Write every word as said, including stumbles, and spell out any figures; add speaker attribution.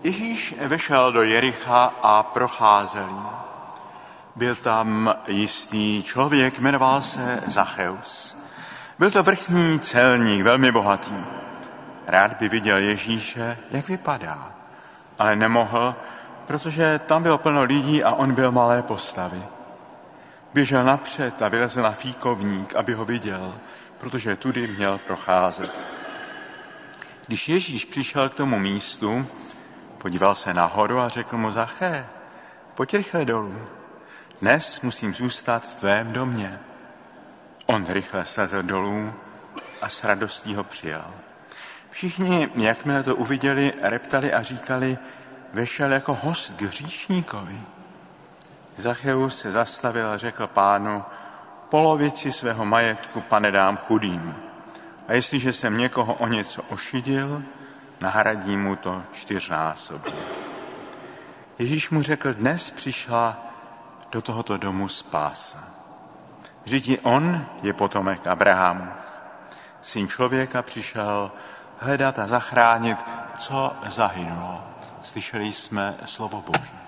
Speaker 1: Ježíš vešel do Jericha a procházel jí. Byl tam jistý člověk, jmenoval se Zacheus. Byl to vrchní celník, velmi bohatý. Rád by viděl Ježíše, jak vypadá, ale nemohl, protože tam bylo plno lidí a on byl malé postavy. Běžel napřed a vylezl na fíkovník, aby ho viděl, protože tudy měl procházet. Když Ježíš přišel k tomu místu, podíval se nahoru a řekl mu: Zaché, pojď rychle dolů. Dnes musím zůstat v tvém domě. On rychle slezl dolů a s radostí ho přijal. Všichni, jakmile to uviděli, reptali a říkali: vešel jako host k hříšníkovi. Zacheus se zastavil a řekl Pánu: polovici svého majetku, Pane, dám chudým. A jestliže jsem někoho o něco ošidil, nahradí mu to čtyřnásobně. Ježíš mu řekl: dnes přišla do tohoto domu spása. Vždyť i on je potomek Abrahamu. Syn člověka přišel hledat a zachránit, co zahynulo. Slyšeli jsme slovo Boží.